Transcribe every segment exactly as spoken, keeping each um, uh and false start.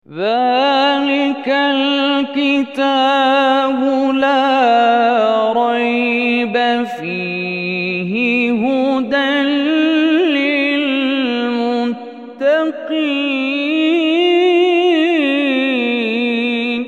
ذلك الكتاب لا ريب فيه هدى للمتقين.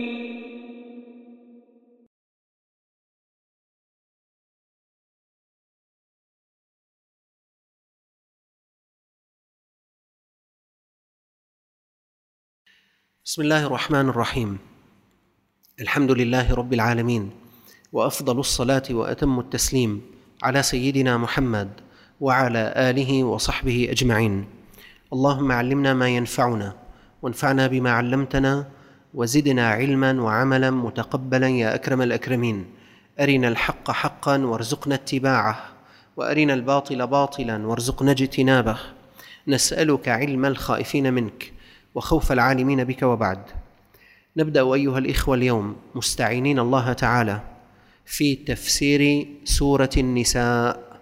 بسم الله الرحمن الرحيم. الحمد لله رب العالمين، وأفضل الصلاة وأتم التسليم على سيدنا محمد وعلى آله وصحبه أجمعين. اللهم علمنا ما ينفعنا وانفعنا بما علمتنا وزدنا علما وعملا متقبلا يا أكرم الأكرمين. أرنا الحق حقا وارزقنا اتباعه، وأرنا الباطل باطلا وارزقنا اجتنابه. نسألك علم الخائفين منك وخوف العالمين بك. وبعد، نبدأ أيها الإخوة اليوم مستعينين الله تعالى في تفسير سورة النساء.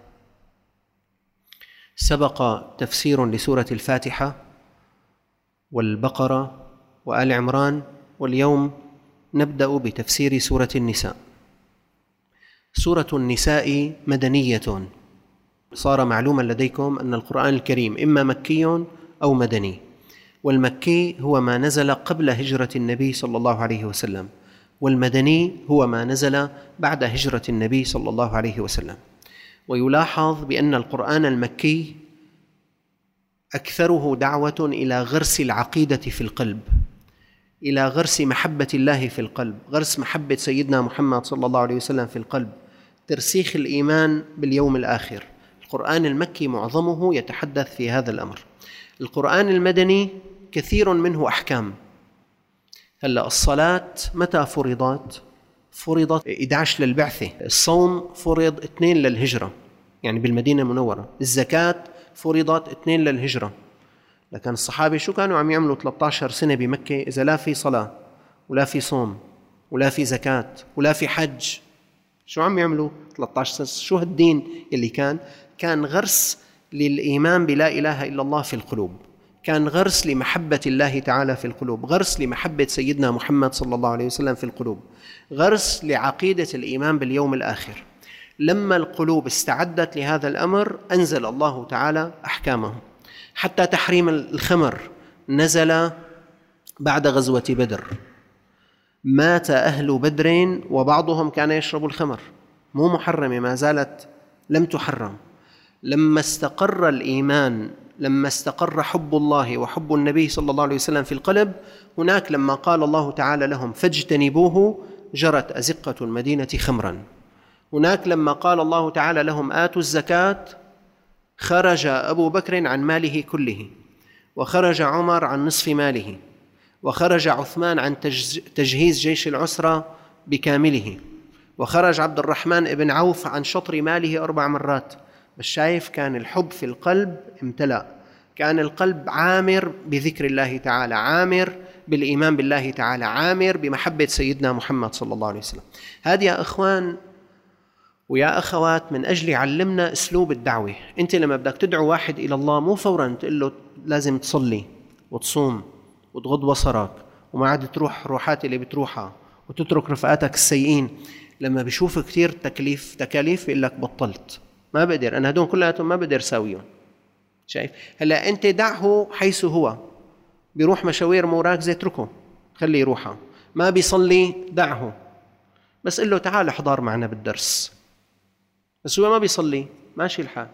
سبق تفسير لسورة الفاتحة والبقرة وآل عمران، واليوم نبدأ بتفسير سورة النساء. سورة النساء مدنية. صار معلوما لديكم أن القرآن الكريم إما مكي أو مدني، والمكي هو ما نزل قبل هجرة النبي صلى الله عليه وسلم، والمدني هو ما نزل بعد هجرة النبي صلى الله عليه وسلم. ويلاحظ بأن القرآن المكي أكثره دعوة إلى غرس العقيدة في القلب، إلى غرس محبة الله في القلب، غرس محبة سيدنا محمد صلى الله عليه وسلم في القلب، ترسيخ الإيمان باليوم الآخر. القرآن المكي معظمه يتحدث في هذا الأمر. القرآن المدني كثير منه أحكام. هلأ الصلاة متى فرضت؟ فرضت إحدى عشر للبعثة. الصوم فرض اثنين للهجرة، يعني بالمدينة المنورة. الزكاة فرضت اثنين للهجرة. لكن الصحابة شو كانوا عم يعملوا ثلاثة عشر سنة بمكة إذا لا في صلاة ولا في صوم ولا في زكاة ولا في حج؟ شو عم يعملوا ثلاثة عشر سنة؟ شو هالدين اللي كان؟ كان غرس للإيمان بلا إله إلا الله في القلوب، كان غرس لمحبة الله تعالى في القلوب، غرس لمحبة سيدنا محمد صلى الله عليه وسلم في القلوب، غرس لعقيدة الإيمان باليوم الآخر. لما القلوب استعدت لهذا الأمر أنزل الله تعالى أحكامه. حتى تحريم الخمر نزل بعد غزوة بدر. مات أهل بدر وبعضهم كان يشرب الخمر، مو محرمة، ما زالت لم تحرم. لما استقر الإيمان، لما استقر حب الله وحب النبي صلى الله عليه وسلم في القلب، هناك لما قال الله تعالى لهم فاجتنبوه جرت أزقة المدينة خمرا. هناك لما قال الله تعالى لهم آتوا الزكاة خرج أبو بكر عن ماله كله، وخرج عمر عن نصف ماله، وخرج عثمان عن تجهيز جيش العسرة بكامله، وخرج عبد الرحمن بن عوف عن شطر ماله أربع مرات. بس شايف، كان الحب في القلب امتلأ، كان القلب عامر بذكر الله تعالى، عامر بالإيمان بالله تعالى، عامر بمحبة سيدنا محمد صلى الله عليه وسلم. هذه يا أخوان ويا أخوات من أجل علمنا أسلوب الدعوة. أنت لما بدك تدعو واحد إلى الله مو فوراً تقول له لازم تصلي وتصوم وتغض بصرك وما عاد تروح روحات اللي بتروحها وتترك رفقاتك السيئين. لما بيشوف كتير تكليف تكاليف يقول لك بطلت، ما بقدر، أنا هدول كلهم ما بقدر ساويهم. شايف؟ هلا أنت دعه حيث هو، بيروح مشاوير مراكزة اتركه، خليه يروحها. ما بيصلي دعه، بس قل له تعال احضر معنا بالدرس. بس هو ما بيصلي ماشي الحال،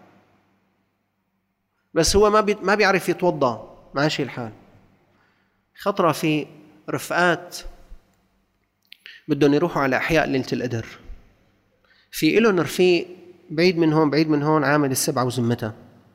بس هو ما بي ما بيعرف يتوضأ ماشي الحال. خطرة في رفقات بدهم يروحوا على أحياء ليلة القدر، في إلهم رفيق بعيد من هون بعيد من هون عامل السبعة وزمتها،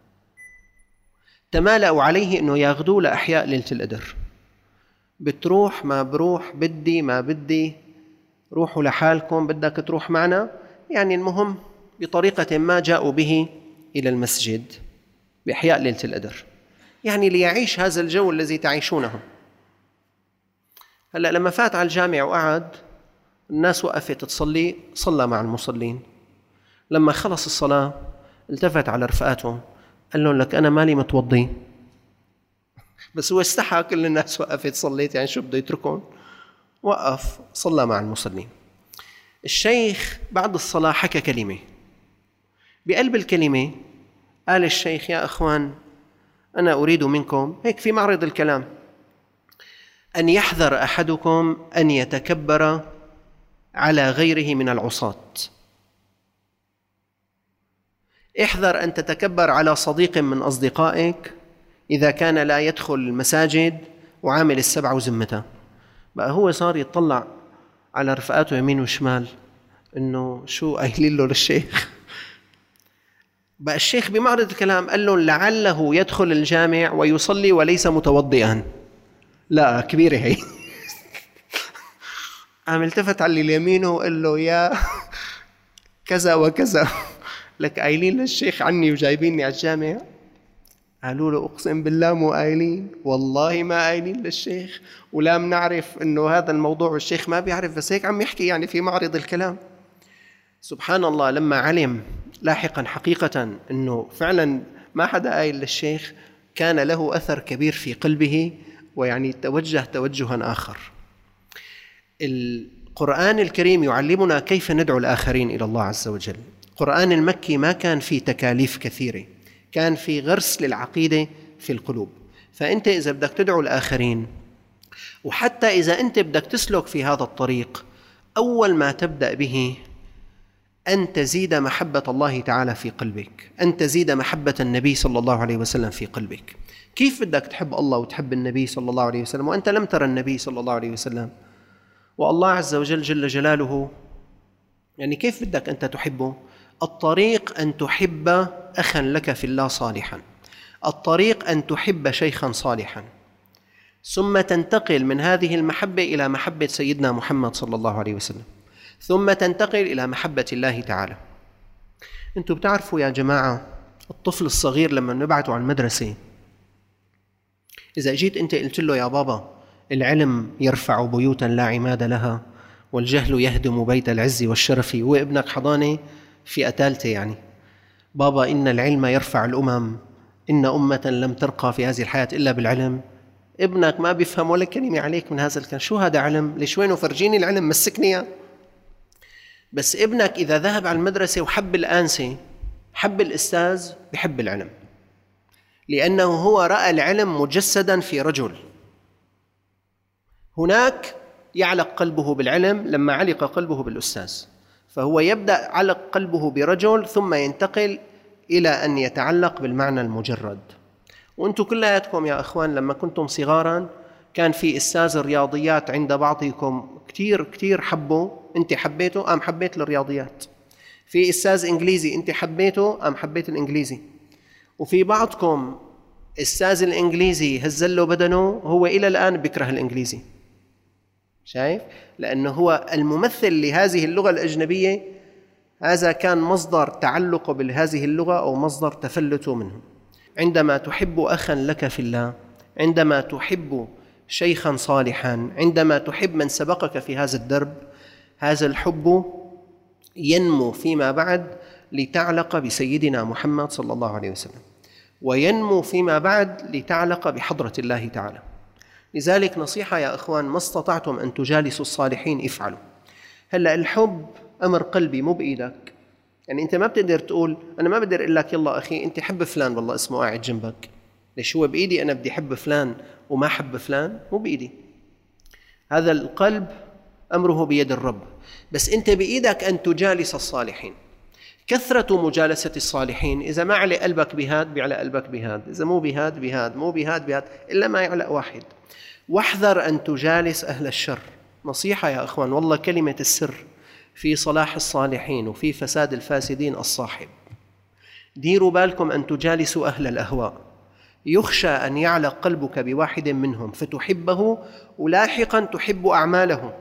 تمالأوا عليه إنه ياخذوه لأحياء ليلة القدر. بتروح ما بروح، بدي ما بدي، روحوا لحالكم، بدك تروح معنا، يعني المهم بطريقة ما جاءوا به إلى المسجد بأحياء ليلة القدر، يعني ليعيش هذا الجو الذي تعيشونه. هلأ لما فات على الجامع وقعد، الناس وقفت تصلي، صلى مع المصلين. لما خلص الصلاة التفت على رفقاته قال لهم لك أنا مالي متوضي، بس هو استحى، كل الناس وقفت صليت، يعني شو بده يتركون؟ وقف صلى مع المصلين. الشيخ بعد الصلاة حكى كلمة، بقلب الكلمة قال الشيخ: يا أخوان، أنا أريد منكم هيك في معرض الكلام أن يحذر أحدكم أن يتكبر على غيره من العصاة. احذر أن تتكبر على صديق من أصدقائك إذا كان لا يدخل المساجد وعامل السبع وزمته. بقى هو صار يطلع على رفقاته يمين وشمال إنه شو قايلين له للشيخ. بقى الشيخ بمعرض الكلام قال له: لعله يدخل الجامع ويصلي وليس متوضئا. لا كبيرة هي. عم التفت على اليمين وقال له: يا كذا وكذا، لك قايلين للشيخ عني وجايبيني على الجامع؟ قالوا له: أقسم بالله مو قايلين، والله ما قايلين للشيخ، ولا منعرف إنه هذا الموضوع، والشيخ ما بيعرف، بس هيك عم يحكي يعني في معرض الكلام. سبحان الله، لما علم لاحقا حقيقة إنه فعلا ما حدا قايل للشيخ، كان له أثر كبير في قلبه، ويعني توجه توجها آخر. القرآن الكريم يعلمنا كيف ندعو الآخرين إلى الله عز وجل. القرآن المكي ما كان فيه تكاليف كثيرة، كان في غرس للعقيدة في القلوب. فأنت إذا بدك تدعو الآخرين، وحتى إذا أنت بدك تسلك في هذا الطريق، أول ما تبدأ به أن تزيد محبة الله تعالى في قلبك، أن تزيد محبة النبي صلى الله عليه وسلم في قلبك. كيف بدك تحب الله وتحب النبي صلى الله عليه وسلم وأنت لم ترى النبي صلى الله عليه وسلم؟ والله عز وجل جل جلاله، يعني كيف بدك أنت تحبه؟ الطريق أن تحب أخا لك في الله صالحا، الطريق أن تحب شيخا صالحا، ثم تنتقل من هذه المحبة إلى محبة سيدنا محمد صلى الله عليه وسلم، ثم تنتقل إلى محبة الله تعالى. أنتم بتعرفوا يا جماعة، الطفل الصغير لما نبعته على المدرسة، إذا جيت أنت قلت له: يا بابا، العلم يرفع بيوتا لا عماد لها، والجهل يهدم بيت العز والشرف، هو ابنك حضانة فئة ثالثة يعني، بابا إن العلم يرفع الأمم، إن أمة لم ترقى في هذه الحياة إلا بالعلم، ابنك ما بيفهم ولا كلمة عليك من هذا الكلام. شو هذا علم؟ ليش وينه؟ فرجيني العلم، مسكني. بس ابنك إذا ذهب على المدرسة وحب الآنسة، حب الأستاذ، بحب العلم، لأنه هو رأى العلم مجسدا في رجل. هناك يعلق قلبه بالعلم لما علق قلبه بالأستاذ، فهو يبدأ علق قلبه برجل ثم ينتقل إلى أن يتعلق بالمعنى المجرد. وأنتم كلياتكم يا أخوان لما كنتم صغارا كان في أستاذ الرياضيات عند بعضكم كتير كتير حبه، أنت حبيته، أم حبيت الرياضيات. في أستاذ إنجليزي أنت حبيته، أم حبيت الإنجليزي. وفي بعضكم أستاذ الإنجليزي هزله بدنه، هو إلى الآن بيكره الإنجليزي. شايف؟ لأنه هو الممثل لهذه اللغة الأجنبية، هذا كان مصدر تعلقه بهذه اللغة أو مصدر تفلته منه. عندما تحب أخا لك في الله، عندما تحب شيخا صالحا، عندما تحب من سبقك في هذا الدرب، هذا الحب ينمو فيما بعد لتعلق بسيدنا محمد صلى الله عليه وسلم، وينمو فيما بعد لتعلق بحضرة الله تعالى. لذلك نصيحة يا أخوان، ما استطعتم أن تجالسوا الصالحين افعلوا. هلأ الحب أمر قلبي مو بإيدك، يعني أنت ما بتقدر تقول أنا ما بقدر أقول لك يلا أخي أنت حب فلان والله اسمه قاعد جنبك، ليش هو بإيدي أنا بدي حب فلان وما حب فلان؟ مو بإيدي. هذا القلب أمره بيد الرب، بس أنت بإيدك أن تجالس الصالحين. كثرة مجالسة الصالحين، إذا ما على قلبك بهاد بيعلى قلبك بهاد، إذا مو بهاد بهاد، مو بهاد بهاد، إلا ما يعلق واحد. واحذر أن تجالس أهل الشر. نصيحة يا أخوان، والله كلمة السر في صلاح الصالحين وفي فساد الفاسدين الصاحب. ديروا بالكم أن تجالسوا أهل الأهواء، يخشى أن يعلق قلبك بواحد منهم فتحبه ولاحقا تحب أعماله.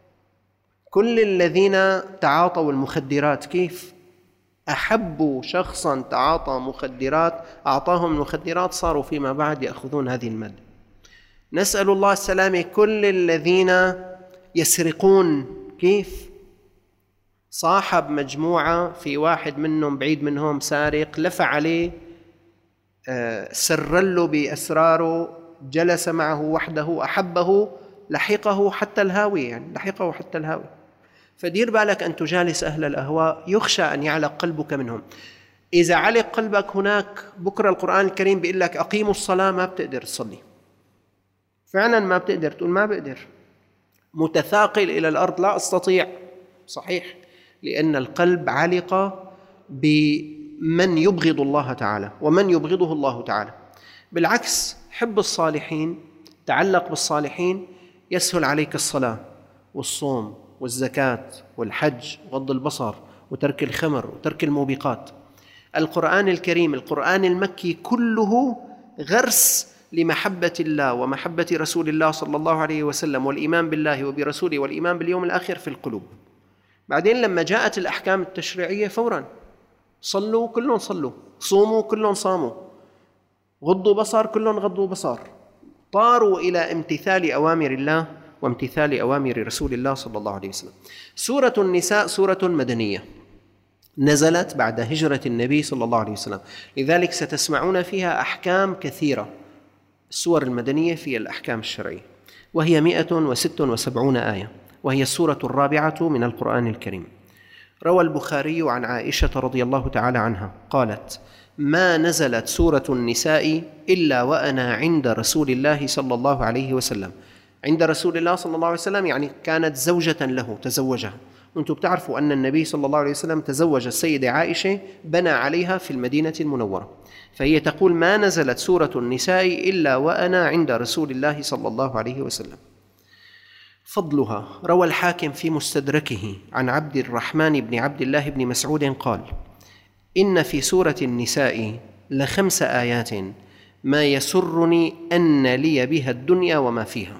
كل الذين تعاطوا المخدرات كيف أحبوا شخصا تعاطى مخدرات، أعطاهم المخدرات، صاروا فيما بعد يأخذون هذه المادة. نسأل الله السلامة. كل الذين يسرقون كيف صاحب مجموعة، في واحد منهم بعيد منهم سارق، لفع عليه، سر له بأسراره جلس معه وحده أحبه لحقه حتى الهاوي، يعني لحقه حتى الهاوي. فدير بالك أن تجالس أهل الأهواء، يخشى أن يعلق قلبك منهم. إذا علق قلبك هناك، بكرة القرآن الكريم بيقول لك أقيموا الصلاة، ما بتقدر تصلي، فعلا ما بتقدر، تقول ما بقدر، متثاقل إلى الأرض، لا أستطيع. صحيح، لأن القلب علق بمن يبغض الله تعالى ومن يبغضه الله تعالى. بالعكس، حب الصالحين، تعلق بالصالحين، يسهل عليك الصلاة والصوم والزكاة والحج وغض البصر وترك الخمر وترك الموبقات. القرآن الكريم، القرآن المكي كله غرس لمحبة الله ومحبة رسول الله صلى الله عليه وسلم، والإيمان بالله وبرسوله والإيمان باليوم الآخر في القلوب. بعدين لما جاءت الأحكام التشريعية فوراً، صلوا كلهم صلوا، صوموا كلهم صاموا، غضوا بصر كلهم غضوا بصر، طاروا إلى امتثال أوامر الله وامتثال أوامر رسول الله صلى الله عليه وسلم. سورة النساء سورة مدنية، نزلت بعد هجرة النبي صلى الله عليه وسلم، لذلك ستسمعون فيها أحكام كثيرة. السور المدنية في الأحكام الشرعية، وهي مئة وستة وسبعون آية، وهي السورة الرابعة من القرآن الكريم. روى البخاري عن عائشة رضي الله تعالى عنها قالت: ما نزلت سورة النساء إلا وأنا عند رسول الله صلى الله عليه وسلم. عند رسول الله صلى الله عليه وسلم يعني كانت زوجة له، تزوجها. وأنتم بتعرفوا أن النبي صلى الله عليه وسلم تزوج السيدة عائشة، بنى عليها في المدينة المنورة، فهي تقول: ما نزلت سورة النساء إلا وأنا عند رسول الله صلى الله عليه وسلم. فضلها، روى الحاكم في مستدركه عن عبد الرحمن بن عبد الله بن مسعود قال: إن في سورة النساء لخمس آيات ما يسرني أن لي بها الدنيا وما فيها.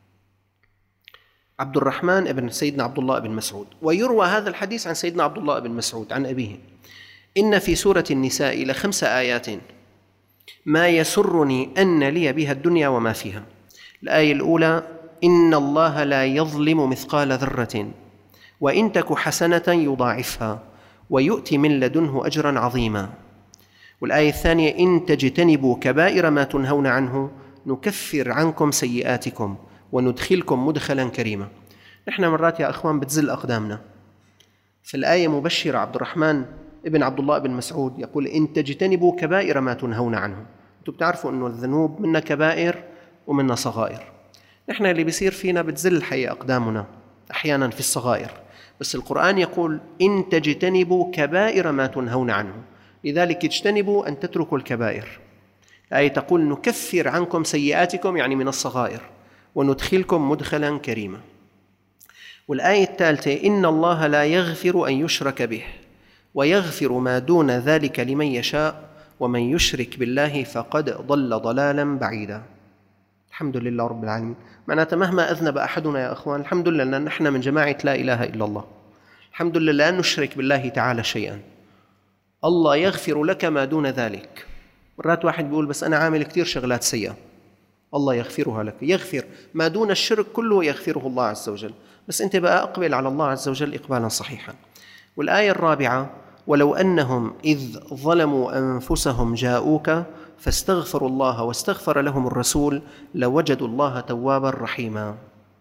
عبد الرحمن ابن سيدنا عبد الله بن مسعود، ويروى هذا الحديث عن سيدنا عبد الله بن مسعود عن أبيه: إن في سورة النساء لخمس آيات ما يسرني أن لي بها الدنيا وما فيها. الآية الأولى: إن الله لا يظلم مثقال ذرة وإن تك حسنة يضاعفها ويؤتي من لدنه أجرا عظيما. والآية الثانية: إن تجتنبوا كبائر ما تنهون عنه نكفر عنكم سيئاتكم وندخلكم مدخلا كريما. نحن مرات يا أخوان بتزل أقدامنا. في الآية مبشرة عبد الرحمن ابن عبد الله بن مسعود يقول: إن تجتنبوا كبائر ما تنهون عنه. أنتم بتعرفوا أنه الذنوب منا كبائر ومنا صغائر. نحن اللي بيصير فينا بتزل الحقيقة أقدامنا أحيانا في الصغائر، بس القرآن يقول: إن تجتنبوا كبائر ما تنهون عنه، لذلك اجتنبوا أن تتركوا الكبائر. الآية تقول: نكفر عنكم سيئاتكم، يعني من الصغائر، وندخلكم مدخلا كريما. والآية الثالثة: إن الله لا يغفر أن يشرك به ويغفر ما دون ذلك لمن يشاء ومن يشرك بالله فقد ضل ضلالا بعيدا. الحمد لله رب العالمين. معناته مهما أذنب أحدنا يا أخوان، الحمد لله لأن نحن من جماعة لا إله إلا الله، الحمد لله لا نشرك بالله تعالى شيئا، الله يغفر لك ما دون ذلك. مرات واحد بيقول: بس أنا عامل كتير شغلات سيئة، الله يغفرها لك. يغفر ما دون الشرك كله، يغفره الله عز وجل، بس أنت بقى أقبل على الله عز وجل إقبالا صحيحا. والآية الرابعة: ولو أنهم إذ ظلموا أنفسهم جاءوك فاستغفروا الله واستغفر لهم الرسول لوجدوا الله توابا رحيما.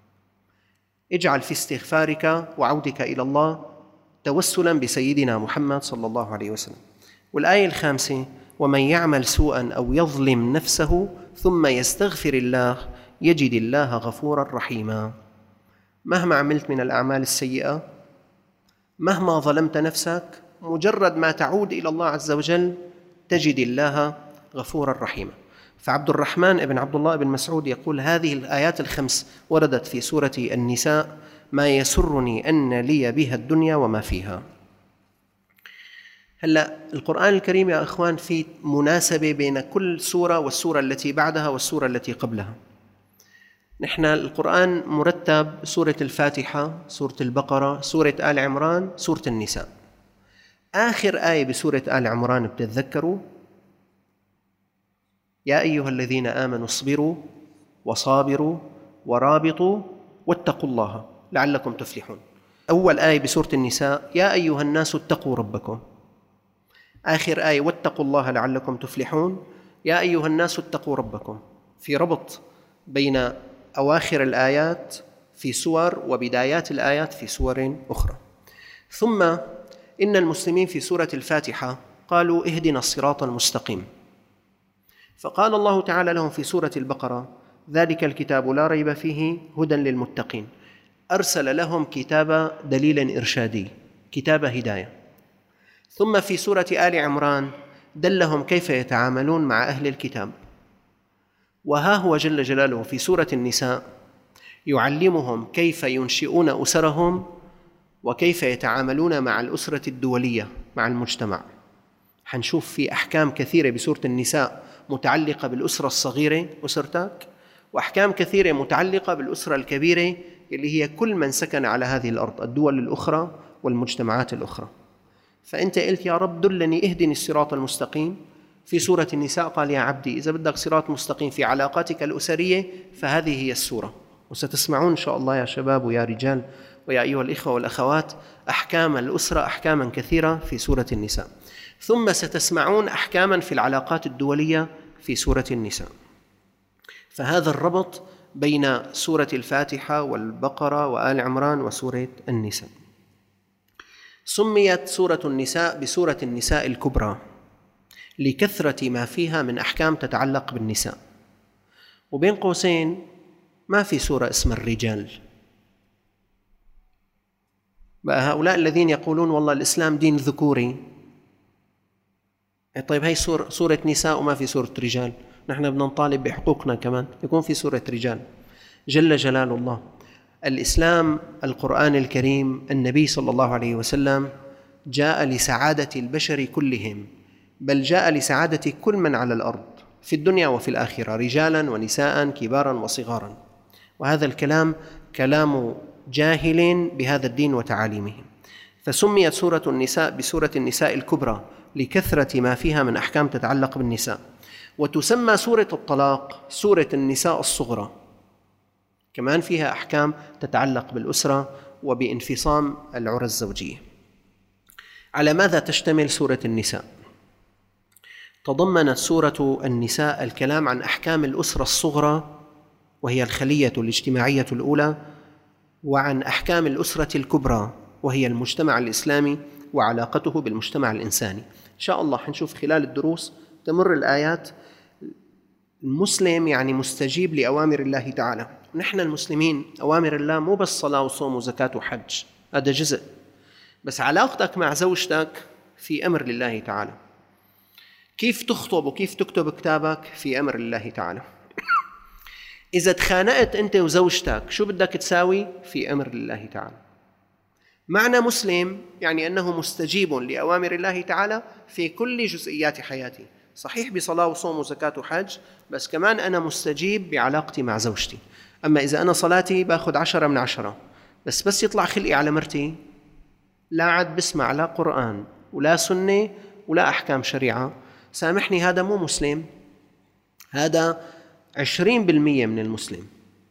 اجعل في استغفارك وعودك إلى الله توسلا بسيدنا محمد صلى الله عليه وسلم. والآية الخامسة: ومن يعمل سوءا أو يظلم نفسه ثم يستغفر الله يجد الله غفورا رحيما. مهما عملت من الأعمال السيئة، مهما ظلمت نفسك، مجرد ما تعود إلى الله عز وجل تجد الله غفورا رحيما. فعبد الرحمن بن عبد الله بن مسعود يقول: هذه الآيات الخمس وردت في سورة النساء ما يسرني أن لي بها الدنيا وما فيها. هلأ القرآن الكريم يا أخوان في مناسبة بين كل سورة والسورة التي بعدها والسورة التي قبلها. نحن القرآن مرتب: سورة الفاتحة، سورة البقرة، سورة آل عمران، سورة النساء. آخر آية بسورة آل عمران بتتذكروا: يا أيها الذين آمنوا اصبروا وصابروا ورابطوا واتقوا الله لعلكم تفلحون. أول آية بسورة النساء: يا أيها الناس اتقوا ربكم. آخر آية: واتقوا الله لعلكم تفلحون. يا أيها الناس اتقوا ربكم. في ربط بين أواخر الآيات في سور وبدايات الآيات في سور أخرى. ثم إن المسلمين في سورة الفاتحة قالوا اهدنا الصراط المستقيم، فقال الله تعالى لهم في سورة البقرة ذلك الكتاب لا ريب فيه هدى للمتقين. أرسل لهم كتاب دليل إرشادي، كتاب هداية. ثم في سورة آل عمران دلهم كيف يتعاملون مع أهل الكتاب. وها هو جل جلاله في سورة النساء يعلمهم كيف ينشئون أسرهم وكيف يتعاملون مع الأسرة الدولية، مع المجتمع. حنشوف في أحكام كثيرة بسورة النساء متعلقة بالأسرة الصغيرة أسرتك، وأحكام كثيرة متعلقة بالأسرة الكبيرة اللي هي كل من سكن على هذه الأرض، الدول الأخرى والمجتمعات الأخرى. فأنت قلت يا رب دلني اهدني الصراط المستقيم. في سورة النساء قال يا عبدي إذا بدك صراط مستقيم في علاقاتك الأسرية فهذه هي السورة. وستسمعون إن شاء الله يا شباب ويا رجال ويا أيها الإخوة والأخوات أحكام الأسرة، أحكاما كثيرة في سورة النساء. ثم ستسمعون أحكاما في العلاقات الدولية في سورة النساء. فهذا الربط بين سورة الفاتحة والبقرة وآل عمران وسورة النساء. سميت سورة النساء بسورة النساء الكبرى لكثرة ما فيها من أحكام تتعلق بالنساء. وبين قوسين ما في سورة اسم الرجال. بقى هؤلاء الذين يقولون والله الإسلام دين ذكوري، طيب هاي سورة, سورة نساء وما في سورة رجال. نحن بدنا نطالب بحقوقنا كمان يكون في سورة رجال. جل جلال الله. الإسلام، القرآن الكريم، النبي صلى الله عليه وسلم جاء لسعادة البشر كلهم، بل جاء لسعادة كل من على الأرض في الدنيا وفي الآخرة، رجالا ونساء، كبارا وصغارا. وهذا الكلام كلام جاهل بهذا الدين وتعاليمه. فسميت سورة النساء بسورة النساء الكبرى لكثرة ما فيها من أحكام تتعلق بالنساء. وتسمى سورة الطلاق سورة النساء الصغرى، كمان فيها أحكام تتعلق بالأسرة وبانفصام العرى الزوجية. على ماذا تشتمل سورة النساء؟ تضمنت سورة النساء الكلام عن أحكام الأسرة الصغرى وهي الخلية الاجتماعية الأولى، وعن أحكام الأسرة الكبرى وهي المجتمع الإسلامي وعلاقته بالمجتمع الإنساني. إن شاء الله حنشوف خلال الدروس تمر الآيات. المسلم يعني مستجيب لأوامر الله تعالى. نحن المسلمين أوامر الله مو بس صلاة وصوم وزكاة وحج، هذا جزء، بس علاقتك مع زوجتك في أمر لله تعالى. كيف تخطب وكيف تكتب كتابك في أمر الله تعالى. إذا تخانقت أنت وزوجتك شو بدك تساوي في أمر الله تعالى. معنى مسلم يعني أنه مستجيب لأوامر الله تعالى في كل جزئيات حياتي. صحيح بصلاة وصوم وزكاة وحج، بس كمان أنا مستجيب بعلاقتي مع زوجتي. أما إذا أنا صلاتي باخد عشرة من عشرة، بس بس يطلع خلقي على مرتي لا عاد بسمع لا قرآن ولا سنة ولا أحكام شريعة، سامحني هذا مو مسلم، هذا عشرين بالمية من المسلم.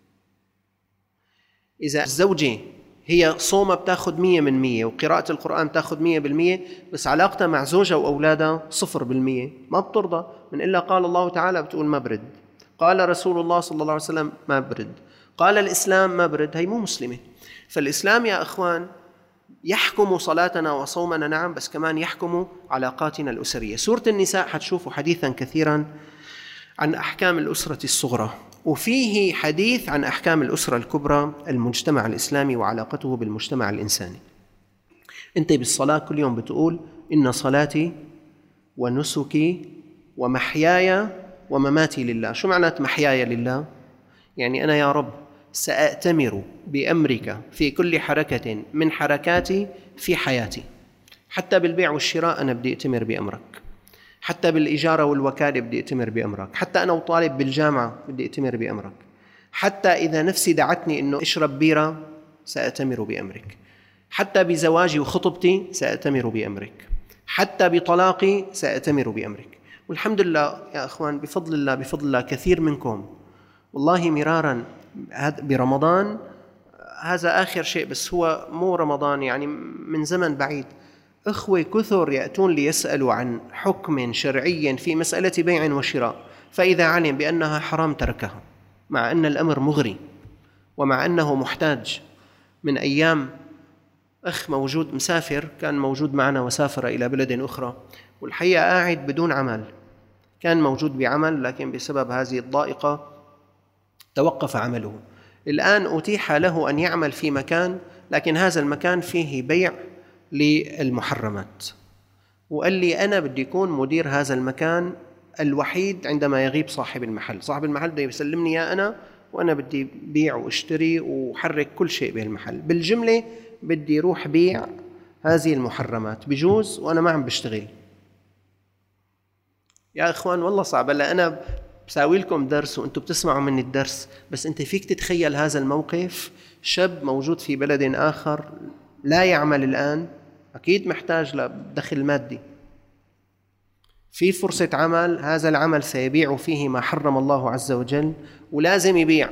إذا الزوجة هي صومة بتاخد مية من مية وقراءة القرآن تاخد مية بالمية، بس علاقتها مع زوجها وأولادها صفر بالمية، ما بترضى. من إلا قال الله تعالى بتقول ما برد، قال رسول الله صلى الله عليه وسلم ما برد، قال الإسلام ما برد، هي مو مسلمة. فالإسلام يا أخوان يحكم صلاتنا وصومنا نعم، بس كمان يحكم علاقاتنا الأسرية. سورة النساء حتشوفوا حديثا كثيرا عن أحكام الأسرة الصغرى، وفيه حديث عن أحكام الأسرة الكبرى، المجتمع الإسلامي وعلاقته بالمجتمع الإنساني. أنت بالصلاة كل يوم بتقول إن صلاتي ونسكي ومحياي ومماتي لله. شو معنات محياي لله؟ يعني أنا يا رب سأأتمر بأمرك في كل حركة من حركاتي في حياتي، حتى بالبيع والشراء أنا بدي أتمر بأمرك، حتى بالإجارة والوكالة بدي أتمر بأمرك، حتى أنا وطالب بالجامعة بدي أتمر بأمرك، حتى إذا نفسي دعتني إنه أشرب بيرة سأتمر بأمرك، حتى بزواجي وخطبتي سأتمر بأمرك، حتى بطلاقي سأتمر بأمرك. والحمد لله يا أخوان بفضل الله بفضل الله كثير منكم والله مرارا برمضان، هذا آخر شيء بس هو مو رمضان يعني من زمن بعيد، إخوة كثر يأتون ليسألوا عن حكم شرعي في مسألة بيع وشراء. فإذا علم بأنها حرام تركها، مع أن الأمر مغري ومع أنه محتاج. من أيام أخ موجود مسافر، كان موجود معنا وسافر إلى بلد أخرى، والحقيقة قاعد بدون عمل، كان موجود بعمل لكن بسبب هذه الضائقة توقف عمله. الآن أتيح له أن يعمل في مكان، لكن هذا المكان فيه بيع للمحرمات، وقال لي أنا بدي يكون مدير هذا المكان الوحيد عندما يغيب صاحب المحل. صاحب المحل بده يسلمني إياه أنا، وأنا بدي بيع واشتري وحرك كل شيء بهالمحل. بالجملة بدي روح بيع هذه المحرمات، بجوز وأنا ما عم بشتغل. يا إخوان والله صعب. هلا أنا بساوي لكم درس وأنتم بتسمعوا مني الدرس، بس أنت فيك تتخيل هذا الموقف؟ شاب موجود في بلد آخر لا يعمل الآن، أكيد محتاج لدخل مادي، في فرصة عمل، هذا العمل سيبيع فيه ما حرم الله عز وجل ولازم يبيع.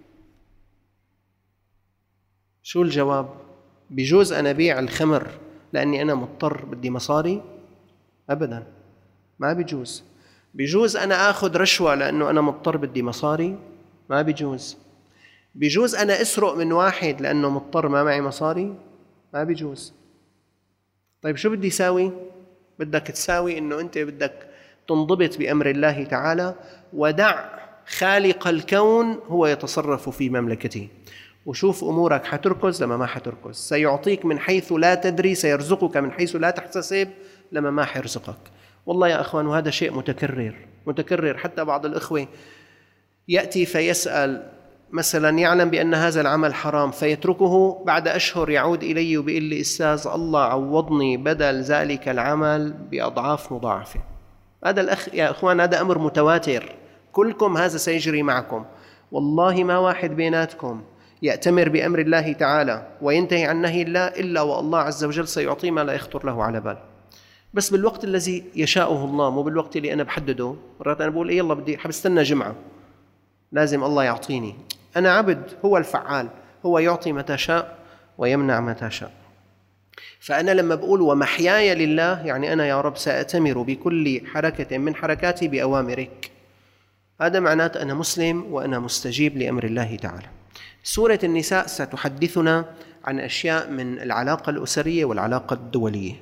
شو الجواب؟ بجوز أنا بيع الخمر لأني أنا مضطر بدي مصاري؟ أبداً، ما بيجوز. بجوز أنا آخذ رشوة لأنه أنا مضطر بدي مصاري؟ ما بيجوز. بجوز أنا أسرق من واحد لأنه مضطر ما معي مصاري؟ ما بيجوز. طيب شو بدي ساوي؟ بدك تساوي إنه أنت بدك تنضبط بأمر الله تعالى، ودع خالق الكون هو يتصرف في مملكته، وشوف أمورك حتركز لما ما حتركز. سيعطيك من حيث لا تدري، سيرزقك من حيث لا تحتسب لما ما حيرزقك. والله يا أخوان، وهذا شيء متكرر متكرر. حتى بعض الإخوة يأتي فيسأل مثلا، يعلم بأن هذا العمل حرام فيتركه، بعد أشهر يعود إلي وبيقول لي أستاذ الله عوضني بدل ذلك العمل بأضعاف مضاعفة. هذا الأخ يا أخوان، هذا أمر متواتر، كلكم هذا سيجري معكم. والله ما واحد بيناتكم يأتمر بأمر الله تعالى وينتهي عن نهي الله إلا والله عز وجل سيعطيه ما لا يخطر له على بال، بس بالوقت الذي يشاءه الله، مو بالوقت اللي أنا بحدده. مرات أنا بقول إيه يلا بدي حبستنى جمعة، لازم الله يعطيني. أنا عبد، هو الفعال، هو يعطي متى شاء ويمنع متى شاء. فأنا لما بقول ومحياي لله، يعني أنا يا رب سأتمر بكل حركة من حركاتي بأوامرك، هذا معناته أنا مسلم وأنا مستجيب لأمر الله تعالى. سورة النساء ستحدثنا عن أشياء من العلاقة الأسرية والعلاقة الدولية.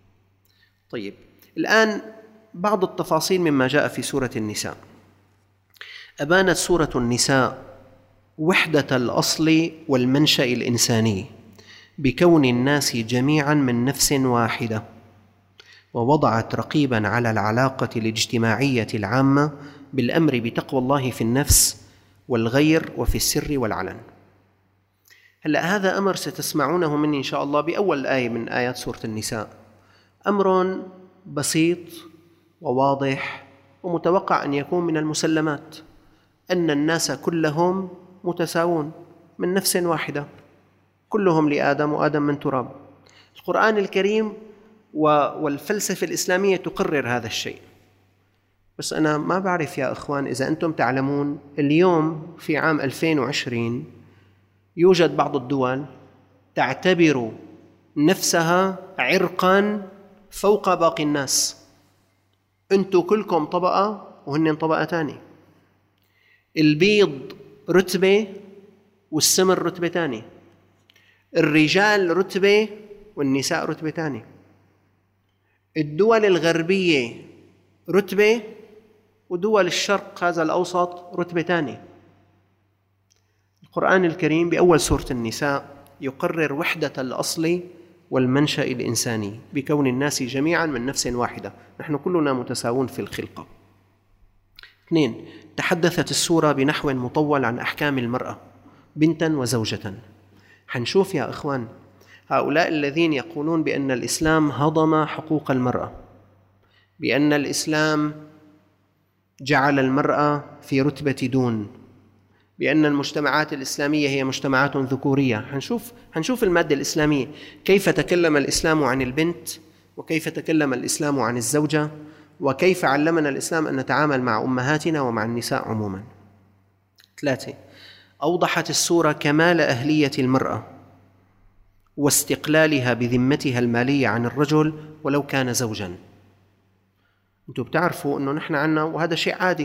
طيب الآن بعض التفاصيل مما جاء في سورة النساء. أبانت سورة النساء وحدة الأصل والمنشأ الإنساني بكون الناس جميعا من نفس واحدة، ووضعت رقيبا على العلاقة الاجتماعية العامة بالأمر بتقوى الله في النفس والغير وفي السر والعلن. هلأ هذا أمر ستسمعونه مني إن شاء الله بأول آية من آيات سورة النساء، أمر بسيط وواضح ومتوقع أن يكون من المسلمات، أن الناس كلهم متساوون من نفس واحدة، كلهم لآدم وآدم من تراب. القرآن الكريم والفلسفة الإسلامية تقرر هذا الشيء. بس أنا ما بعرف يا أخوان إذا أنتم تعلمون، اليوم في عام ألفين وعشرين يوجد بعض الدول تعتبر نفسها عرقاً فوق باقي الناس. أنتم كلكم طبقة وهن طبقة تانية، البيض رتبة والسمر رتبة تانية، الرجال رتبة والنساء رتبة تانية، الدول الغربية رتبة ودول الشرق هذا الأوسط رتبة تانية. القرآن الكريم بأول سورة النساء يقرر وحدة الأصل والمنشأ الإنساني بكون الناس جميعا من نفس واحدة، نحن كلنا متساوون في الخلقة. اثنين، تحدثت السورة بنحو مطول عن أحكام المرأة بنتا وزوجة. حنشوف يا إخوان هؤلاء الذين يقولون بأن الإسلام هضم حقوق المرأة، بأن الإسلام جعل المرأة في رتبة دون، بأن المجتمعات الإسلامية هي مجتمعات ذكورية. حنشوف حنشوف المادة الإسلامية كيف تكلم الإسلام عن البنت، وكيف تكلم الإسلام عن الزوجة، وكيف علمنا الإسلام أن نتعامل مع أمهاتنا ومع النساء عموما. ثلاثة، أوضحت السورة كمال أهلية المرأة واستقلالها بذمتها المالية عن الرجل ولو كان زوجا. أنتم بتعرفوا أنه نحن عنا، وهذا شيء عادي،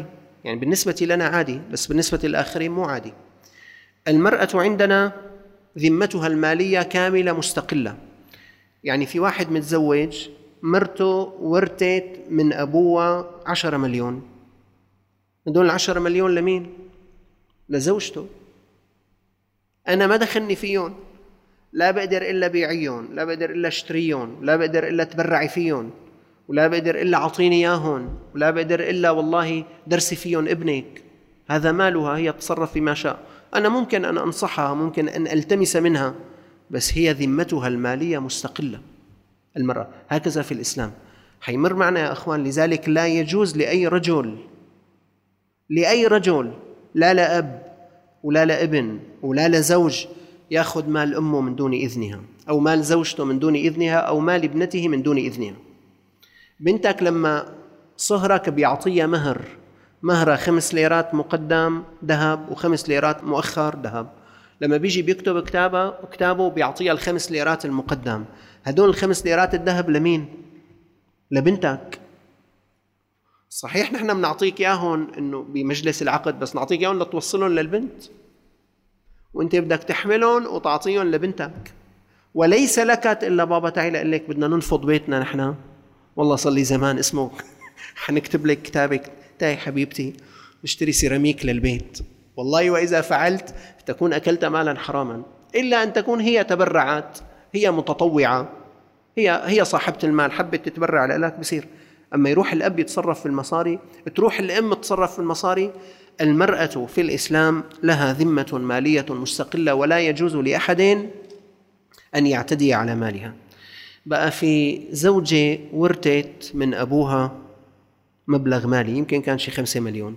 يعني بالنسبة لنا عادي، بس بالنسبة للآخرين مو عادي. المرأة عندنا ذمتها المالية كاملة مستقلة. يعني في واحد متزوج مرته ورثت من أبوها عشرة مليون، هدول العشرة مليون لمين؟ لزوجته. أنا ما دخلني فيهم، لا بقدر إلا بيعيهم، لا بقدر إلا اشتريهم، لا بقدر إلا تبرعي فيهم، ولا بقدر إلا عطيني إياهم، ولا بقدر إلا والله درسي فيهم ابنك. هذا مالها، هي تتصرف فيما شاء. أنا ممكن أن أنصحها، ممكن أن ألتمس منها، بس هي ذمتها المالية مستقلة المرأة. هكذا في الإسلام حيمر معنا يا أخوان. لذلك لا يجوز لأي رجل لأي رجل لا لأب ولا لابن ولا لزوج يأخذ مال أمه من دون إذنها، أو مال زوجته من دون إذنها، أو مال ابنته من دون إذنها. بنتك لما صهرك بيعطيها مهر، مهرة خمس ليرات مقدم ذهب وخمس ليرات مؤخر ذهب، لما بيجي بيكتب كتابه كتابه بيعطيها الخمس ليرات المقدم. هدول الخمس ليرات الذهب لمين؟ لبنتك. صحيح نحن بنعطيك إياهم إنه بمجلس العقد، بس نعطيك إياهم لتوصلهم للبنت، وانت بدك تحملهم وتعطيهم لبنتك. وليس لك إلا بابا تعالى قال لك بدنا ننفض بيتنا نحن، والله صار لي زمان اسمه حنكتب لك كتابك تاي حبيبتي نشتري سيراميك للبيت. والله وإذا فعلت تكون أكلت مالا حراما، إلا أن تكون هي تبرعت، هي متطوعة، هي هي صاحبة المال، حبت تتبرع لك بصير. أما يروح الأب يتصرف في المصاري، تروح الأم تتصرف في المصاري. المرأة في الإسلام لها ذمة مالية مستقلة، ولا يجوز لأحد أن يعتدي على مالها. بقى في زوجة ورثت من أبوها مبلغ مالي، يمكن كان شي خمسة مليون،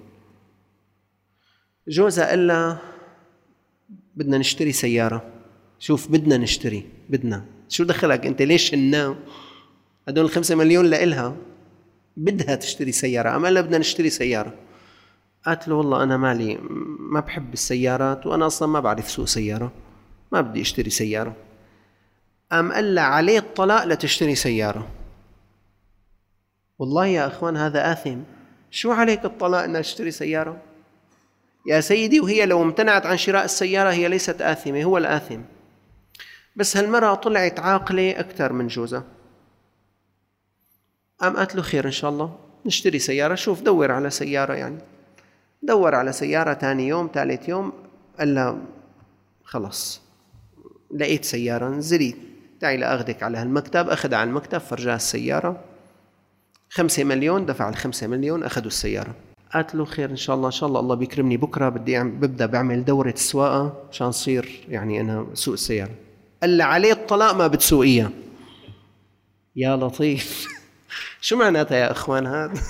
جوزها قال لها بدنا نشتري سيارة. شوف، بدنا نشتري، بدنا شو دخلك أنت؟ ليش هنا؟ هدول الخمسة مليون لإلها، بدها تشتري سيارة. أما لا بدنا نشتري سيارة. قالت له والله أنا مالي، ما بحب السيارات، وأنا أصلا ما بعرف سوق سيارة، ما بدي أشتري سيارة. أم قال له عليه الطلاق لتشتري سيارة. والله يا أخوان هذا آثم. شو عليك الطلاق أن أشتري سيارة؟ يا سيدي، وهي لو امتنعت عن شراء السيارة هي ليست آثمة، هو الآثم. بس هالمرأة طلعت عاقلة أكثر من جوزها. قام قالت له خير إن شاء الله نشتري سيارة. شوف دور على سيارة، يعني دور على سيارة. تاني يوم ثالث يوم قال له خلص لقيت سيارة، نزلي تعي لأخذك على هالمكتب. أخذ على المكتب، فرجاه السيارة، خمسة مليون، دفع الخمسة مليون، أخذوا السيارة. قالت له خير إن شاء الله، إن شاء الله الله بيكرمني بكرة، بدي ببدأ بعمل دورة السواقة عشان صير يعني أنا سوق السيارة. قال له عليه الطلاق ما بتسوقيها. يا لطيف. شو معناتها يا أخوان هذا؟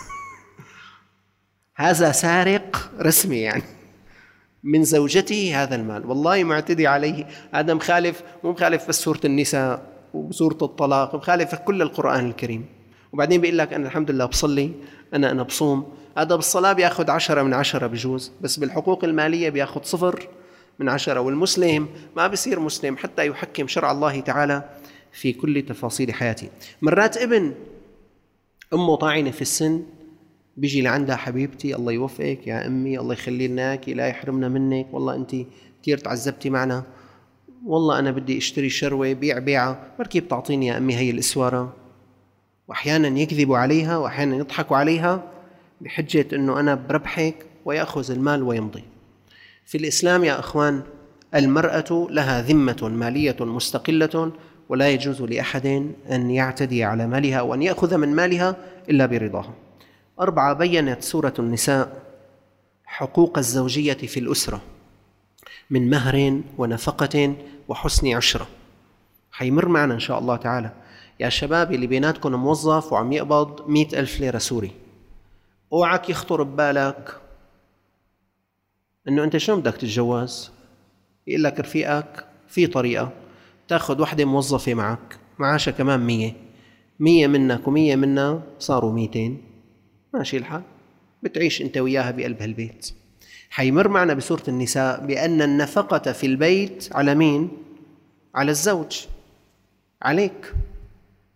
هذا سارق رسمي يعني من زوجته هذا المال، والله معتدي عليه. هذا مخالف، مو مخالف بس سورة النساء وسورة الطلاق، مخالف كل القرآن الكريم. وبعدين بيقول لك أنا الحمد لله بصلي، أنا أنا بصوم. هذا بالصلاة بياخد عشرة من عشرة بجوز، بس بالحقوق المالية بياخد صفر من عشرة. والمسلم ما بيصير مسلم حتى يحكم شرع الله تعالى في كل تفاصيل حياته. مرات ابن أمه طاعنة في السن بيجي لعندها حبيبتي الله يوفقك يا أمي، الله يخلي لنا إياكي، لا يحرمنا منك، والله أنت كثير تعذبتي معنا، والله أنا بدي أشتري شروة، بيع بيعة، بركي بتعطيني يا أمي هي الإسوارة. وأحيانا يكذبوا عليها وأحيانا يضحكوا عليها بحجة أنه أنا بربحك، ويأخذ المال ويمضي. في الإسلام يا أخوان المرأة لها ذمة مالية مستقلة، ولا يجوز لأحد أن يعتدي على مالها وأن يأخذ من مالها إلا برضاها. أربعة، بيّنت سورة النساء حقوق الزوجية في الأسرة من مهر ونفقة وحسن عشرة. حيمر معنا إن شاء الله تعالى. يا شباب اللي بيناتكم موظف وعم يقبض مئة ألف ليرة سوري، اوعك يخطر ببالك إنه أنت شو بدك تتجوز. يقول لك رفيقك في طريقة تأخذ واحدة موظفة معك معاشة كمان مية، مية منك ومية منها صاروا ميتين، ماشي الحال، بتعيش أنت وياها بقلب هالبيت. حيمر معنا بسورة النساء بأن النفقة في البيت على مين؟ على الزوج، عليك.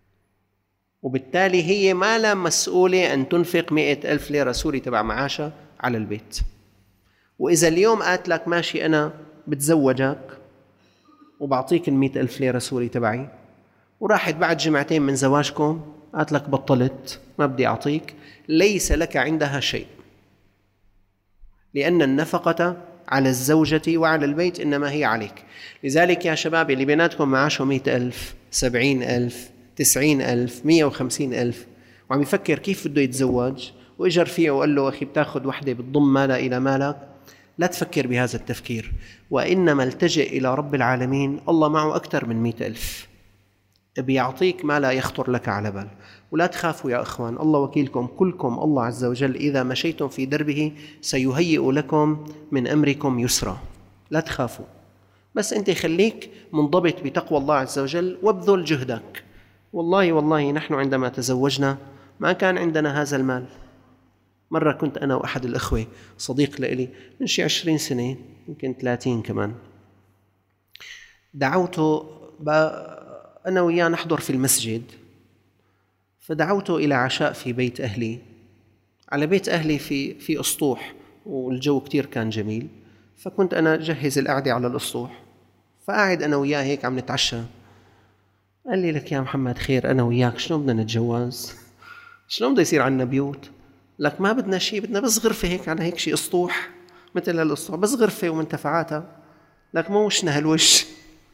وبالتالي هي ما لا مسؤولة أن تنفق مئة ألف ليرة سوري تبع معاشة على البيت. وإذا اليوم قالت لك ماشي أنا بتزوجك وبعطيك المئة ألف ليرة سوري تبعي، وراحت بعد جمعتين من زواجكم قالت لك بطلت ما بدي أعطيك، ليس لك عندها شيء، لأن النفقة على الزوجة وعلى البيت إنما هي عليك. لذلك يا شباب اللي بيناتكم معاشه مئة ألف، سبعين ألف، تسعين ألف، مئة وخمسين ألف، وعم يفكر كيف بده يتزوج، وإجر فيه وقال له أخي بتاخد وحدة بتضم مالها إلى مالك، لا تفكر بهذا التفكير، وإنما التجئ إلى رب العالمين. الله معه أكثر من مئة ألف، بيعطيك ما لا يخطر لك على بال. ولا تخافوا يا أخوان، الله وكيلكم، كلكم الله عز وجل إذا مشيتم في دربه سيهيئ لكم من أمركم يسرا. لا تخافوا، بس أنت خليك منضبط بتقوى الله عز وجل وابذل جهدك. والله والله نحن عندما تزوجنا ما كان عندنا هذا المال. مرة كنت أنا وأحد الأخوة صديق لإلي من شي عشرين سنة يمكن ثلاثين كمان، دعوته أنا وياه نحضر في المسجد، فدعوته إلى عشاء في بيت أهلي، على بيت أهلي في في أسطوح، والجو كتير كان جميل، فكنت أنا جهز القعدة على الأسطوح، فقاعد أنا وياه هيك عم نتعشى. قال لي لك يا محمد خير أنا وياك شلون بدنا نتجوز؟ شلون بده يصير عنا بيوت؟ لك ما بدنا شيء، بدنا بس غرفة هيك على هيك شيء أسطوح مثل هالأسطوح، بس غرفة ومنتفعاتها، لك مو وشنا هالوش.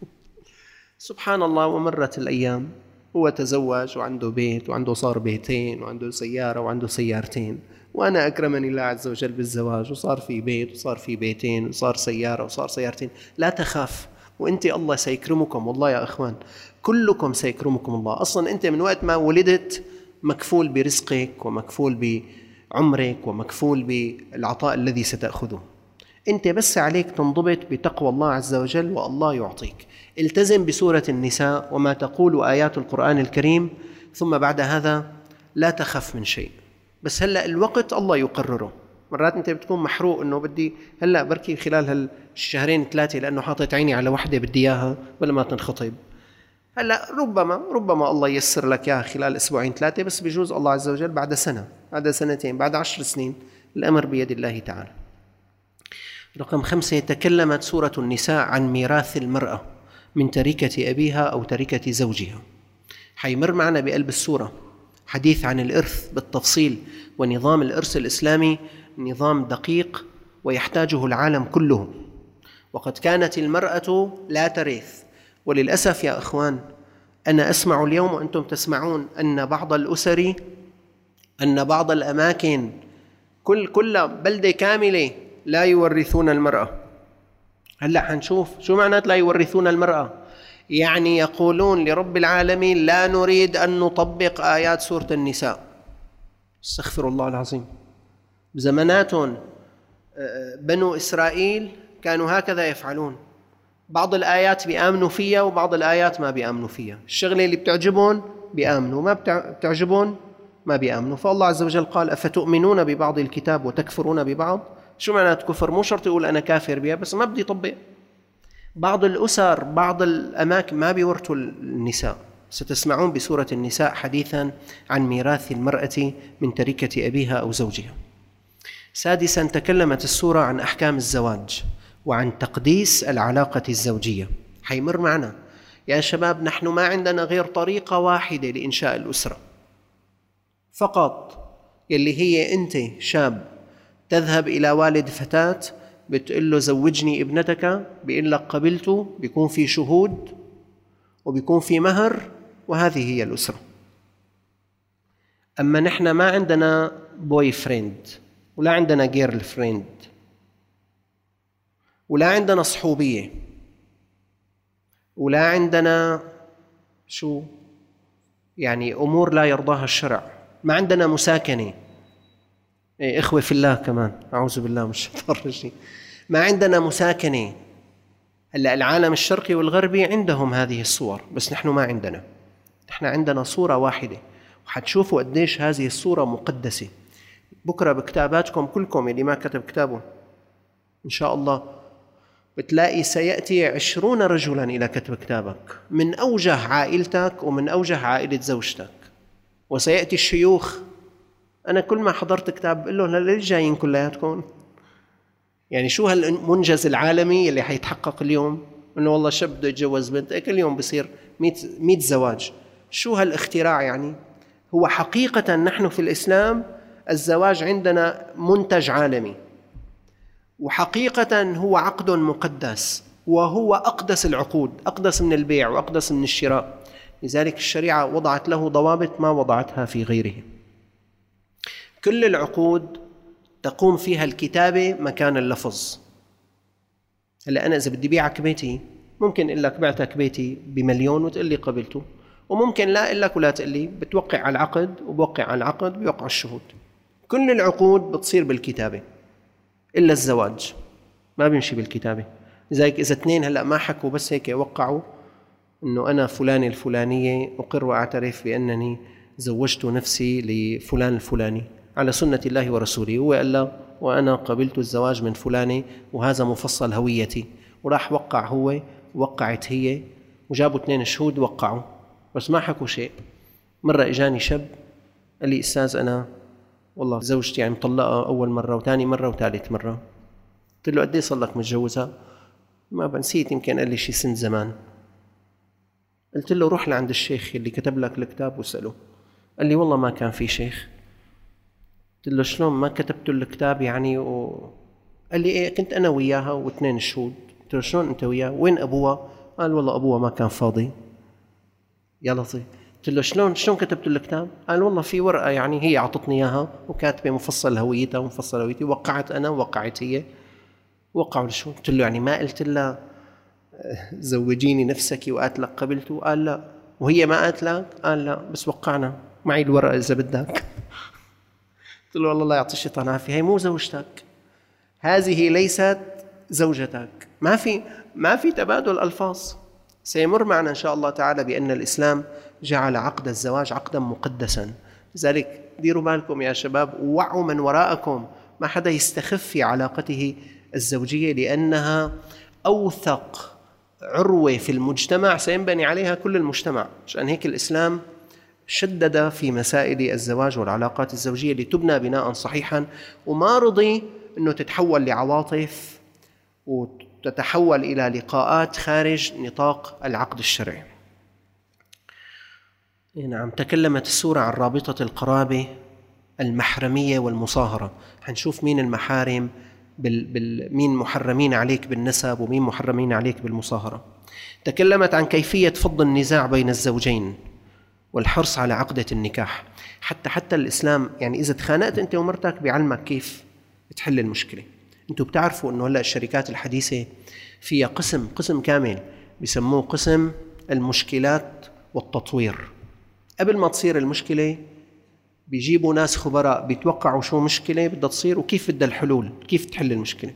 سبحان الله. ومرت الأيام، هو تزوج وعنده بيت وعنده صار بيتين وعنده سيارة وعنده سيارتين، وأنا أكرمني الله عز وجل بالزواج وصار في بيت وصار في بيتين وصار سيارة وصار سيارتين. لا تخاف، وأنت الله سيكرمكم والله يا أخوان، كلكم سيكرمكم الله. أصلا أنت من وقت ما ولدت مكفول برزقك ومكفول بعمرك ومكفول بالعطاء الذي ستأخذه. أنت بس عليك تنضبط بتقوى الله عز وجل والله يعطيك. التزم بسورة النساء وما تقول آيات القرآن الكريم، ثم بعد هذا لا تخف من شيء. بس هلأ الوقت الله يقرره. مرات أنت بتكون محروق أنه بدي هلأ بركي خلال هالشهرين ثلاثة لأنه حاطت عيني على وحدة بدي إياها ولا ما تنخطب. هلأ ربما ربما الله ييسر لك إياها خلال أسبوعين ثلاثة، بس بيجوز الله عز وجل بعد سنة، بعد سنتين، بعد عشر سنين. الأمر بيد الله تعالى. رقم خمسة، تكلمت سورة النساء عن ميراث المرأة من تركة أبيها أو تركة زوجها. حيمر معنا بقلب السورة حديث عن الإرث بالتفصيل، ونظام الإرث الإسلامي نظام دقيق ويحتاجه العالم كله. وقد كانت المرأة لا ترث، وللأسف يا أخوان أنا أسمع اليوم وأنتم تسمعون أن بعض الأسر، أن بعض الأماكن، كل كل بلدة كاملة لا يورثون المرأة. هلأ حنشوف شو معنات لا يورثون المرأة. يعني يقولون لرب العالمين لا نريد أن نطبق آيات سورة النساء. استغفر الله العظيم. بزماناتهم بنو إسرائيل كانوا هكذا يفعلون، بعض الآيات بيآمنوا فيها وبعض الآيات ما بيآمنوا فيها. الشغلة اللي بتعجبون بيآمنوا، ما بتعجبون ما بيآمنوا. فالله عز وجل قال أفتؤمنون ببعض الكتاب وتكفرون ببعض. شو معنات كفر؟ مو شرط يقول أنا كافر بها، بس ما بدي يطبق. بعض الأسر بعض الأماكن ما بيورثوا النساء. ستسمعون بسورة النساء حديثا عن ميراث المرأة من تركة أبيها أو زوجها. سادسا، تكلمت السورة عن أحكام الزواج وعن تقديس العلاقة الزوجية. حيمر معنا يا شباب، نحن ما عندنا غير طريقة واحدة لإنشاء الأسرة فقط، يلي هي أنت شاب تذهب إلى والد فتاة بتقول له زوجني ابنتك، بيقول لك قبلته، بيكون في شهود وبيكون في مهر، وهذه هي الأسرة. أما نحن ما عندنا بوي فريند، ولا عندنا جيرل فريند، ولا عندنا صحوبية، ولا عندنا شو يعني أمور لا يرضاها الشرع، ما عندنا مساكنة. إيه إخوة في الله كمان، أعوذ بالله من الشيطان الرجيم، ما عندنا مساكنة. هلا العالم الشرقي والغربي عندهم هذه الصور، بس نحن ما عندنا. نحن عندنا صورة واحدة، وحتشوفوا قديش هذه الصورة مقدسة. بكرة بكتاباتكم كلكم اللي ما كتب كتابه إن شاء الله بتلاقي سيأتي عشرون رجلا إلى كتب كتابك من أوجه عائلتك ومن أوجه عائلة زوجتك، وسيأتي الشيوخ أنا كل ما حضرت كتاب بقول لهم ليش جايين كلياتكم؟ يعني شو هالمنجز العالمي اللي حيتحقق اليوم؟ إنه والله شاب بده يتجوز بنت، كل يوم بصير مئة زواج. شو هالاختراع يعني؟ هو حقيقة نحن في الإسلام الزواج عندنا منتج عالمي، وحقيقة هو عقد مقدس، وهو أقدس العقود، أقدس من البيع وأقدس من الشراء. لذلك الشريعة وضعت له ضوابط ما وضعتها في غيره. كل العقود تقوم فيها الكتابة مكان اللفظ. هلا أنا إذا بدي بيعك بيتي ممكن أقول لك بعتك بيتي بمليون وتقول لي قبلته، وممكن لا أقول لك ولا تقول لي، بتوقع على العقد وبوقع على العقد بيوقع الشهود. كل العقود بتصير بالكتابة إلا الزواج ما بيمشي بالكتابة. لذلك إذا اثنين هلأ ما حكوا بس هيك وقعوا إنه أنا فلان الفلانية أقر وأعترف بأنني زوجت نفسي لفلان الفلاني على سنة الله ورسوله، هو قال لا وأنا قبلت الزواج من فلانة وهذا مفصل هويتي، وراح وقع هو وقعت هي وجابوا اثنين شهود وقعوا بس ما حكوا شيء. مرة إجاني شاب قال لي أستاذ أنا والله زوجتي يعني مطلقة أول مرة وثاني مرة وثالث مرة. قلت له قد ايه صار لك متجوزها؟ ما بنسيت، يمكن قال لي شي سنة زمان. قلت له روح لعند الشيخ اللي كتب لك الكتاب واسأله. قال لي والله ما كان في شيخ. قلت له شلون ما كتبت الكتاب يعني و... قال لي ايه كنت انا وياها واثنين شهود. قلت له شلون انت وياها؟ وين ابوها؟ قال والله ابوها ما كان فاضي. يا لطيف. قلت له شلون شلون كتبت الكتاب؟ قال والله في ورقه يعني هي اعطتني اياها وكاتبه مفصل هويتها ومفصل هويتي، وقعت انا ووقعت هي، وقعوا شو. قلت له يعني ما قلت لها زوجيني نفسك وقالت لك قبلته؟ قال لا. وهي ما قالت لك؟ قال لا بس وقعنا، معي الورقه اذا بدك. قلت له والله لا يعطي الشيطان عافيه، هي مو زوجتك، هذه ليست زوجتك. ما في ما في تبادل الفاظ. سيمر معنا ان شاء الله تعالى بان الاسلام جعل عقد الزواج عقدا مقدسا. لذلك ديروا بالكم يا شباب، ووعوا من وراءكم، ما حدا يستخف في علاقته الزوجيه، لانها اوثق عروه في المجتمع سينبني عليها كل المجتمع. عشان هيك الاسلام شدد في مسائل الزواج والعلاقات الزوجيه لتبنى بناء صحيحا، وما رضي انه تتحول لعواطف وتتحول الى لقاءات خارج نطاق العقد الشرعي. نعم، تكلمت السورة عن رابطة القرابة المحرمية والمصاهرة. حنشوف مين المحارم بال... بال... مين محرمين عليك بالنسب ومين محرمين عليك بالمصاهرة. تكلمت عن كيفية فض النزاع بين الزوجين والحرص على عقدة النكاح. حتى حتى الإسلام يعني إذا تخانقت أنت ومرتك بيعلمك كيف تحل المشكلة. أنتوا بتعرفوا أنه هلأ الشركات الحديثة فيها قسم قسم كامل بيسموه قسم المشكلات والتطوير. قبل ما تصير المشكلة بيجيبوا ناس خبراء بيتوقعوا شو مشكلة بدها تصير وكيف بدها الحلول، كيف تحل المشكلة.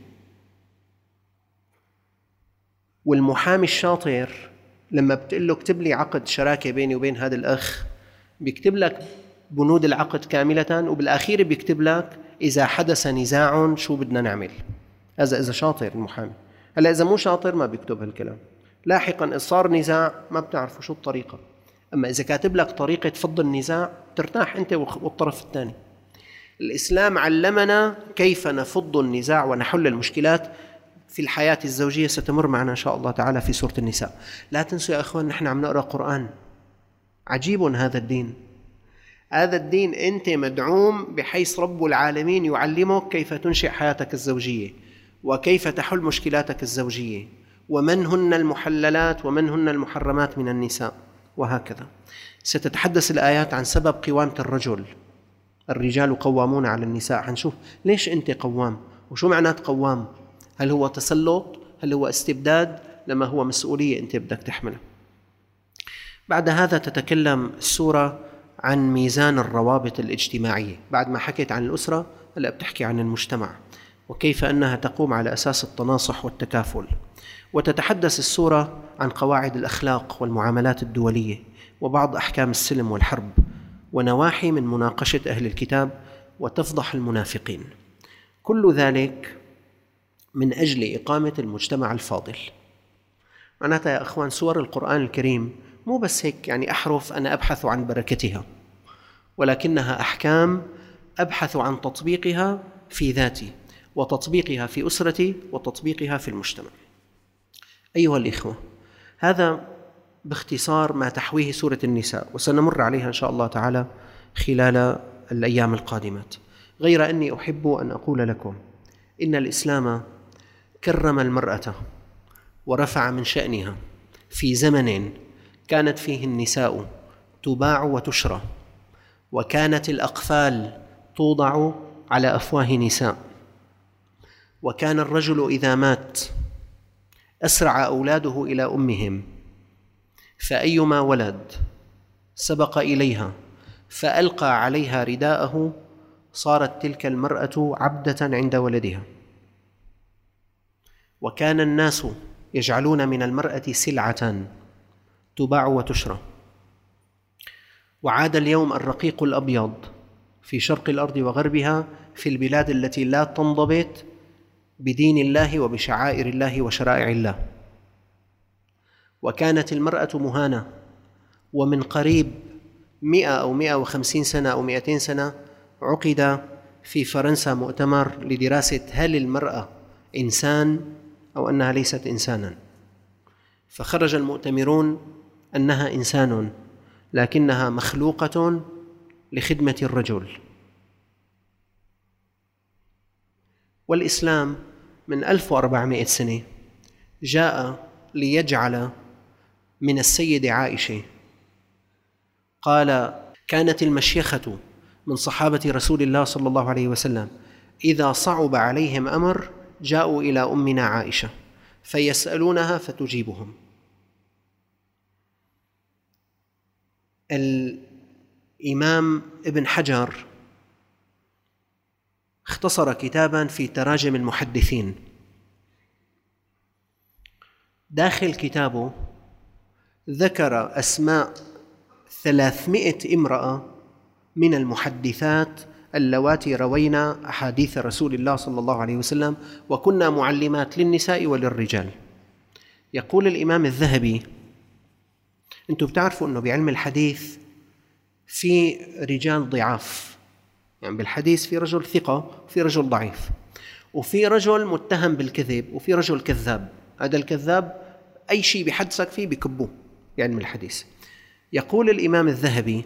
والمحامي الشاطر لما بتقول له اكتب لي عقد شراكة بيني وبين هذا الأخ، بيكتب لك بنود العقد كاملة، وبالأخير بيكتب لك إذا حدث نزاع شو بدنا نعمل. هذا إذا شاطر المحامي. هلا إذا مو شاطر ما بيكتب هالكلام. لاحقا إذا صار نزاع ما بتعرفوا شو الطريقة. أما إذا كاتب لك طريقة فض النزاع ترتاح أنت والطرف الثاني. الإسلام علمنا كيف نفض النزاع ونحل المشكلات في الحياة الزوجية، ستمر معنا إن شاء الله تعالى في سورة النساء. لا تنسوا يا أخوان نحن عم نقرأ قرآن. عجيب هذا الدين. هذا الدين أنت مدعوم بحيث رب العالمين يعلمك كيف تنشئ حياتك الزوجية وكيف تحل مشكلاتك الزوجية، ومن هن المحللات ومن هن المحرمات من النساء، وهكذا. ستتحدث الآيات عن سبب قوامة الرجل. الرجال قوامون على النساء. حنشوف ليش أنت قوام وشو معنات قوام. هل هو تسلط؟ هل هو استبداد؟ لما هو مسؤولية أنت بدك تحملها. بعد هذا تتكلم السورة عن ميزان الروابط الاجتماعية. بعد ما حكيت عن الأسرة هلأ بتحكي عن المجتمع وكيف أنها تقوم على أساس التناصح والتكافل. وتتحدث السورة عن قواعد الأخلاق والمعاملات الدولية وبعض أحكام السلم والحرب ونواحي من مناقشة أهل الكتاب وتفضح المنافقين. كل ذلك من أجل إقامة المجتمع الفاضل. معناتها يا أخوان سور القرآن الكريم مو بس هيك يعني أحرف أنا أبحث عن بركتها، ولكنها أحكام أبحث عن تطبيقها في ذاتي وتطبيقها في أسرتي وتطبيقها في المجتمع. أيها الإخوة، هذا باختصار ما تحويه سورة النساء، وسنمر عليها إن شاء الله تعالى خلال الأيام القادمات. غير أني أحب أن أقول لكم إن الإسلام كرم المرأة ورفع من شأنها في زمن كانت فيه النساء تباع وتشرى، وكانت الأقفال توضع على أفواه نساء، وكان الرجل إذا مات أسرع أولاده إلى أمهم، فأيما ولد سبق إليها فألقى عليها رداءه صارت تلك المرأة عبدة عند ولدها. وكان الناس يجعلون من المرأة سلعة تباع وتشرى. وعاد اليوم الرقيق الأبيض في شرق الأرض وغربها في البلاد التي لا تنضبط بدين الله وبشعائر الله وشرائع الله. وكانت المرأة مهانة، ومن قريب مئة أو مئة وخمسين سنة أو مئتين سنة عقد في فرنسا مؤتمر لدراسة هل المرأة إنسان أو أنها ليست إنسانا، فخرج المؤتمرون أنها إنسان لكنها مخلوقة لخدمة الرجل. والإسلام من ألف وأربعمائة سنة جاء ليجعل من السيدة عائشة، قال: كانت المشيخة من صحابة رسول الله صلى الله عليه وسلم إذا صعب عليهم أمر جاءوا إلى أمنا عائشة فيسألونها فتجيبهم. الإمام ابن حجر اختصر كتابا في تراجم المحدثين. داخل كتابه ذكر أسماء ثلاثمائة امرأة من المحدثات اللواتي روينا أحاديث رسول الله صلى الله عليه وسلم، وكنا معلمات للنساء وللرجال. يقول الإمام الذهبي: أنتم بتعرفوا أنه بعلم الحديث في رجال ضعاف، يعني بالحديث في رجل ثقة وفي رجل ضعيف، وفي رجل متهم بالكذب وفي رجل كذاب. هذا الكذاب أي شيء بحدثك فيه بكبوه بعلم الحديث. يقول الإمام الذهبي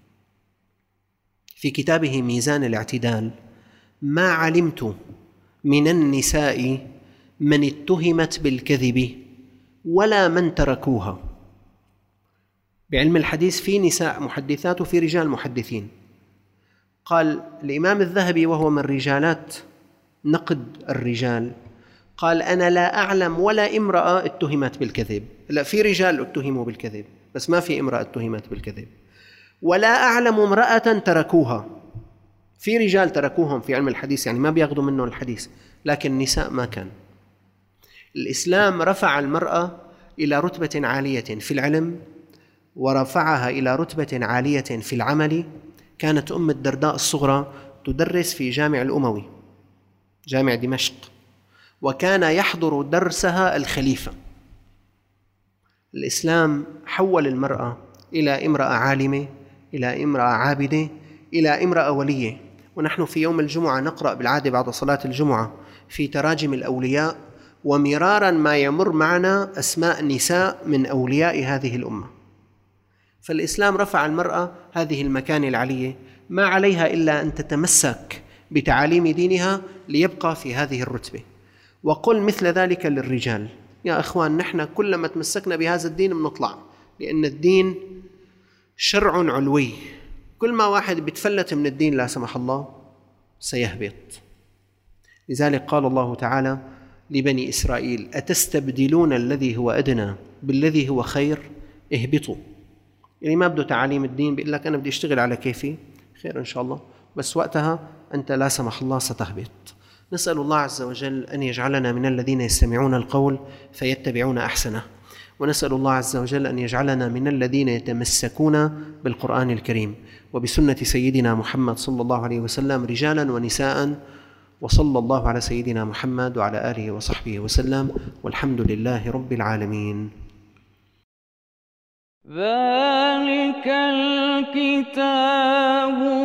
في كتابه ميزان الاعتدال: ما علمت من النساء من اتهمت بالكذب ولا من تركوها. بعلم الحديث في نساء محدثات وفي رجال محدثين. قال الإمام الذهبي وهو من رجالات نقد الرجال، قال: أنا لا أعلم ولا امرأة اتهمت بالكذب. لا، في رجال اتهموا بالكذب بس ما في امرأة اتهمت بالكذب. ولا أعلم امرأة تركوها، في رجال تركوهم في علم الحديث، يعني ما بياخذوا منه الحديث، لكن نساء ما كان. الإسلام رفع المرأة إلى رتبة عالية في العلم، ورفعها إلى رتبة عالية في العمل. كانت أم الدرداء الصغرى تدرس في جامع الأموي، جامع دمشق، وكان يحضر درسها الخليفة. الإسلام حول المرأة إلى امرأة عالمة، إلى امرأة عابدة، إلى امرأة ولية. ونحن في يوم الجمعة نقرأ بالعادة بعد صلاة الجمعة في تراجم الأولياء، ومرارا ما يمر معنا أسماء نساء من أولياء هذه الأمة. فالإسلام رفع المرأة هذه المكانة العالية، ما عليها إلا أن تتمسك بتعاليم دينها ليبقى في هذه الرتبة. وقل مثل ذلك للرجال. يا أخوان، نحن كلما تمسكنا بهذا الدين بنطلع، لأن الدين شرع علوي. كل ما واحد بيتفلت من الدين لا سمح الله سيهبط. لذلك قال الله تعالى لبني إسرائيل: أتستبدلون الذي هو أدنى بالذي هو خير؟ اهبطوا. يعني ما بده تعاليم الدين، بيقول لك أنا بدي أشتغل على كيفي، خير إن شاء الله، بس وقتها أنت لا سمح الله ستهبط. نسأل الله عز وجل أن يجعلنا من الذين يستمعون القول فيتبعون أحسنه، ونسأل الله عز وجل أن يجعلنا من الذين يتمسكون بالقرآن الكريم وبسنة سيدنا محمد صلى الله عليه وسلم رجالا ونساء. وصلى الله على سيدنا محمد وعلى آله وصحبه وسلم، والحمد لله رب العالمين. ذلك الكتاب